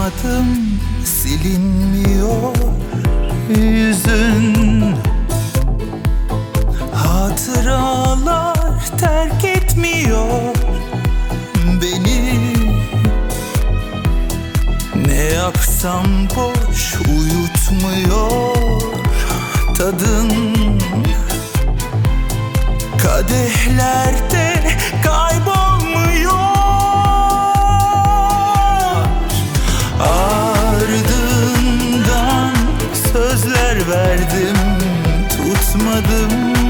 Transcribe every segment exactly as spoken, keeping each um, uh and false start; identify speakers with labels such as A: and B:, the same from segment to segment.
A: unutmadım, silinmiyor yüzün. Hatıralar terk etmiyor beni. Ne yapsam boş, uyutmuyor tadın. Kadehlerde kaybolmuyor. Ardından sözler verdim, tutmadım.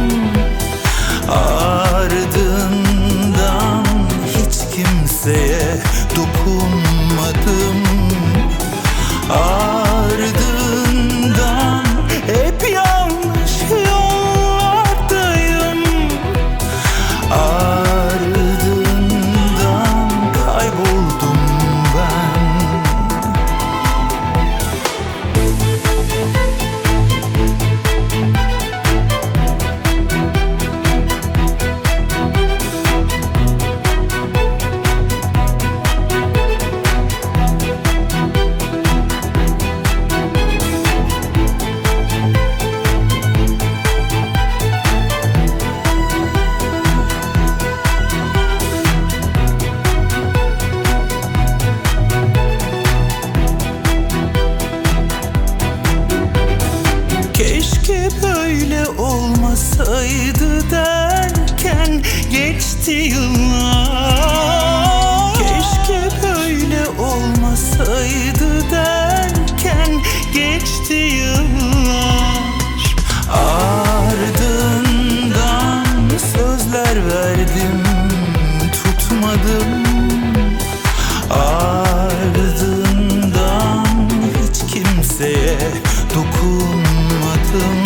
A: Ardından hiç kimseye dokunmadım. Ardından hep yanlış yollardayım. Ardından kayboldum ben. Keşke böyle olmasaydı derken geçti yıllar. Keşke böyle olmasaydı derken geçti yıllar. Ardından sözler verdim, tutmadım. Ardından hiç kimseye dokunmadım.